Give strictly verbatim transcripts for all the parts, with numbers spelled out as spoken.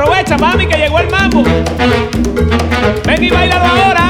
Aprovecha, mami, que llegó el mambo. Ven y bailalo ahora.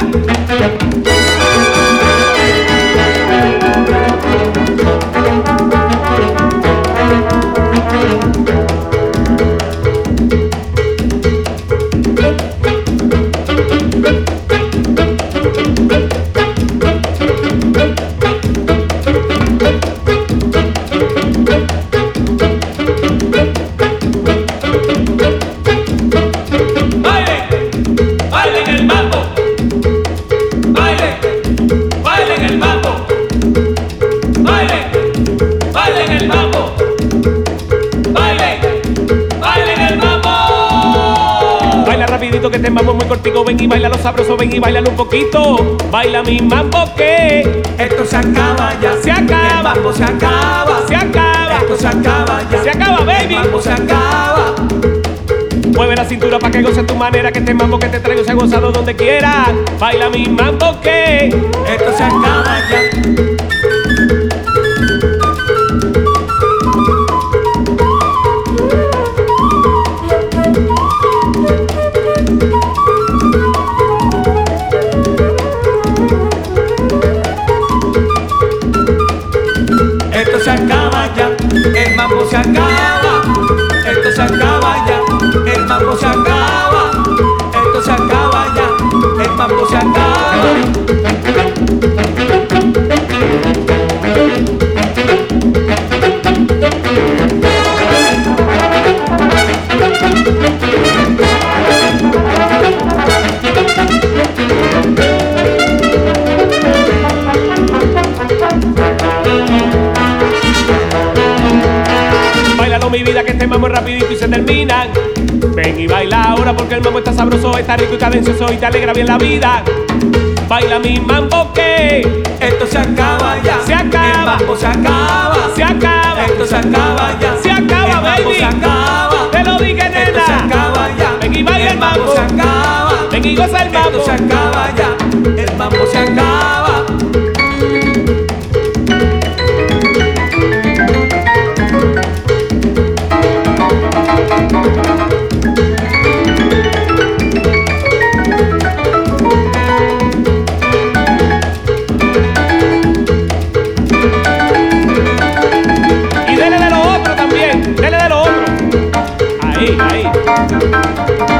Que este mambo muy cortico, ven y baila lo sabroso, ven y bailalo un poquito. Baila mi mambo que esto se acaba ya. Se acaba. El mambo se acaba. Se acaba. Esto se acaba ya. Se acaba, baby. El mambo se acaba. Mueve la cintura pa' que goces tu manera, que este mambo que te traigo se ha gozado donde quiera. Baila mi mambo que esto se acaba ya. Esto se acaba ya, el mambo se acaba. Esto se acaba ya, el mambo se acaba. Esto se acaba ya, el mambo se acaba. Mi vida, que este mambo es rapidito y se termina. Ven y baila ahora porque el mambo está sabroso, está rico y cadencioso y te alegra bien la vida. Baila mi mambo que esto se acaba ya. Se acaba. El mambo se acaba. Se acaba. Esto se acaba ya. Se acaba, el mambo baby. Se acaba. Te lo dije, nena. Esto se acaba ya. Ven y baila el mambo. Se acaba. Ven y goza el mambo. Esto se acaba ya. El mambo se acaba. Y dele de lo otro también. Dele de lo otro. Ahí, ahí.